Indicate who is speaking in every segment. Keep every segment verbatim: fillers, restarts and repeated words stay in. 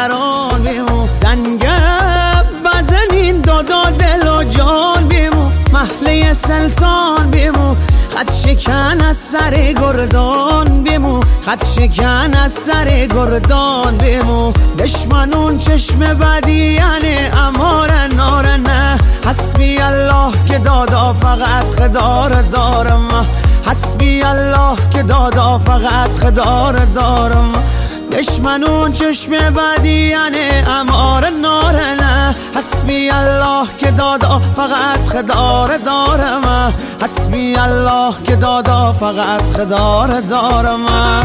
Speaker 1: مازندران بیمو زنگ بزنین دادا دل و جان بیمو محله سلطان بیمو خط شکن از سر گردان بیمو خط شکن از سر گردان بیمو دشمنون چشم بدی یعنی امار نار نه حسبی الله که دادا فقط خدار دارم حسبی الله که دادا فقط خدار دارم دشمنون چشم بدی یعنی امار نار نه حسبی الله که دادا فقط خدار دارم حسبی الله که دادا فقط خدار دارم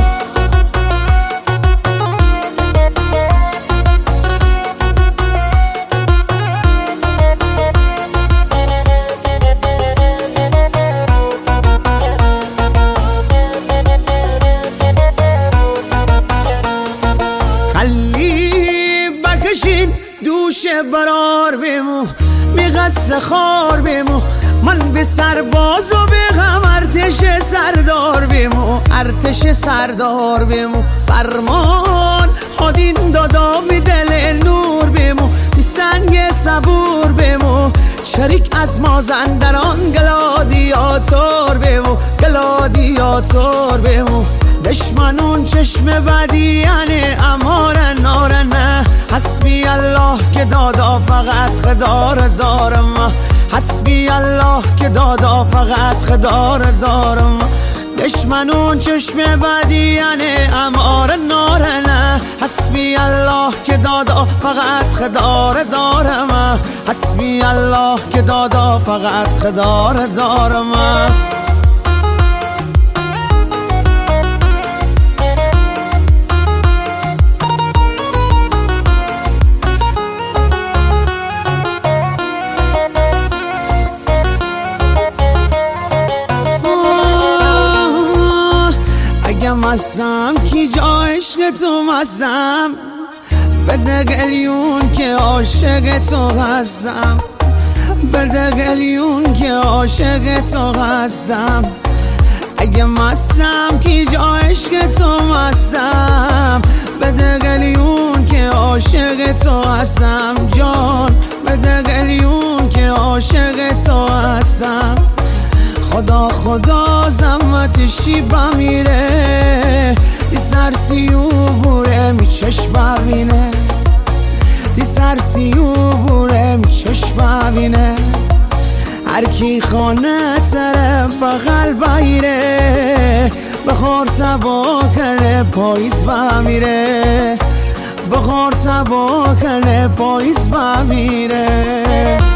Speaker 1: دوش برار بیمو میغس خار بیمو من به سرباز و به غم ارتش سردار بیمو ارتش سردار بیمو فرمان هادین دادا بی دل نور بیمو بی سنگ صبور بیمو شریک از مازندران گلادیاتور بیمو گلادیاتور بیمو دشمنون چشم بدی یعنی امار نار نه حسبی الله که دادا فقط خدار دارم حسبی الله که دادا فقط خدار دارم دشمنون چشم بدی یعنی امار نار نه حسبی الله که دادا فقط خدار دارم حسبی الله که دادا فقط خدار دارم مستم کی جا عشق تو مستم بده گلیون که عاشق تو هستم بده گلیون که عاشق تو هستم اگه مستم کی جا عشق تو مستم بده گلیون که عاشق تو هستم جان بده گلیون که عاشق تو هستم خدا خدا زحمتشی بمیره دی سرسیو بوره می چشم ببینه دی سرسیو بوره می چشم ببینه هر کی خانه طرف بغل بایره بخور تبا کنه پاییز بمیره بخور تبا کنه پاییز بمیره